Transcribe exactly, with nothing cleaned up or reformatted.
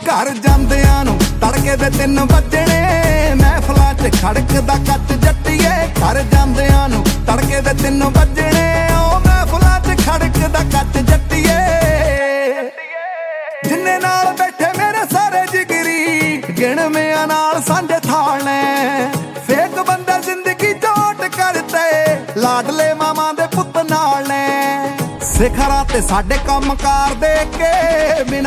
घर ਜਾਂਦਿਆਂ ਨੂੰ ਤੜਕੇ ਦੇ ਤਿੰਨ ਵੱਜਣੇ ਮਹਿਫਲਾਂ 'ਚ ਖੜਕਦਾ ਕੱਚ ਜੱਟੀਏ घर ਜਾਂਦਿਆਂ ਨੂੰ ਤੜਕੇ ਦੇ ਤਿੰਨ ਵੱਜਣੇ ਉਹ ਮਹਿਫਲਾਂ 'ਚ ਖੜਕਦਾ ਕੱਚ ਜੱਟੀਏ ਜਿੰਨੇ ਨਾਲ ਬੈਠੇ ਮੇਰੇ ਸਾਰੇ ਜਿਗਰੀ ਗਿਣਵਿਆਂ ਨਾਲ ਸਾਂਝੇ ਥਾਲ ਨੇ ਫੇਕ ਬੰਦਾ ਜ਼ਿੰਦਗੀ ਝੋਟ ਕਰਤੇ ਲਾਡਲੇ ਮਾਮਾ ਦੇ ਪੁੱਤ ਨਾਲ ਨੇ ਸਿਖਰਾਂ ਤੇ ਸਾਡੇ ਕੰਮਕਾਰ ਦੇ ਕੇ